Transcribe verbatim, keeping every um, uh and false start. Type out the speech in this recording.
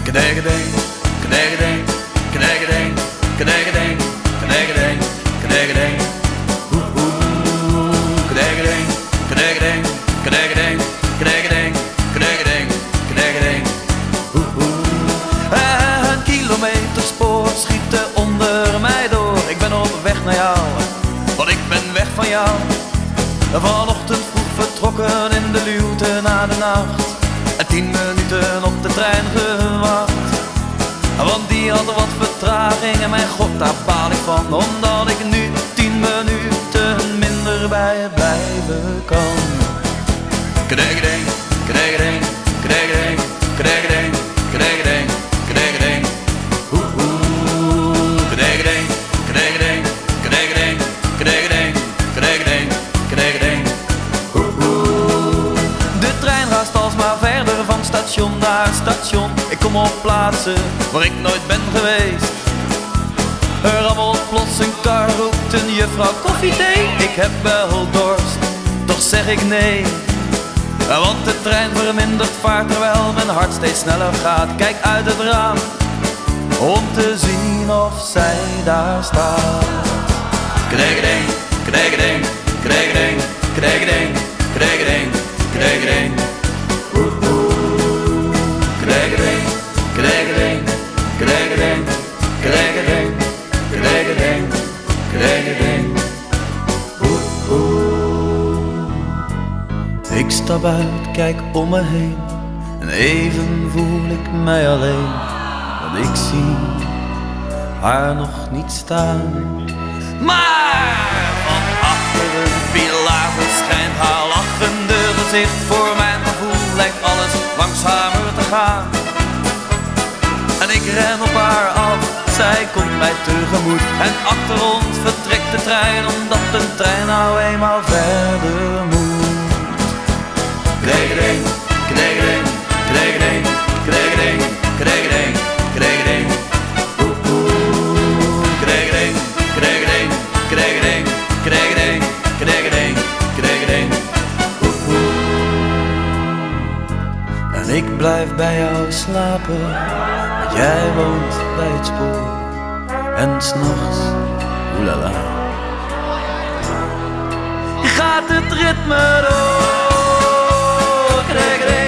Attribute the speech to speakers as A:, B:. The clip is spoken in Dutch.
A: Kneggedeng, kneggedeng, kneggedeng, kneggedeng, kneggedeng, kneggedeng. Oeh oeh. Kneggedeng, kneggedeng, kneggedeng, kneggedeng, kneggedeng, kneggedeng. Oeh oeh. Een kilometerspoor schiet er onder mij door. Ik ben op weg naar jou, want ik ben weg van jou. Vanochtend vroeg vertrokken in de luwte na de nacht. En tien minuten op de trein gewacht. Want die had wat vertraging en mijn god daar baal ik van. Omdat ik nu tien minuten minder bij je blijven kan. Kneggedeng, kneggedeng, kneggedeng, kneggedeng, kneggedeng, kneggedeng. Oeh oeh. Kneggedeng, kneggedeng, kneggedeng, kneggedeng, kneggedeng, kneggedeng. Oeh oeh. De trein raast alsmaar verder van station naar station. Ik kom op plaatsen waar ik nooit ben geweest. Er rammelt plots een kar, roept een juffrouw koffie, thee. Ik heb wel dorst, toch zeg ik nee. Want de trein vermindert vaart terwijl mijn hart steeds sneller gaat. Kijk uit het raam om te zien of zij daar staat. Kneggedeng, kneggedeng, kneggedeng, kneggedeng, kneggedeng, kneggedeng. Oeh oeh. Kneggedeng, kneggedeng, kneggedeng, kneggedeng, kneggedeng, kneggedeng. Oeh oeh. Ik stap uit, kijk om me heen en even voel ik mij alleen. Want ik zie haar nog niet staan. Maar van achter een pilaar verschijnt haar lachende gezicht. Voor mijn gevoel lijkt alles langzamer te gaan. En ik ren op haar af, zij komt mij tegemoet. En achter ons vertrekt de trein, omdat de trein nou eenmaal verder moet. Kneggedeng, kneggedeng, kneggedeng, kneggedeng, kneggedeng, kneggedeng. Oeh oeh. Kneggedeng, kneggedeng, kneggedeng, kneggedeng, kneggedeng, kneggedeng. Oeh oeh. En ik blijf bij jou slapen, want jij woont bij het spoor. En 's nachts, oelala, gaat het ritme door. Kneggedeng.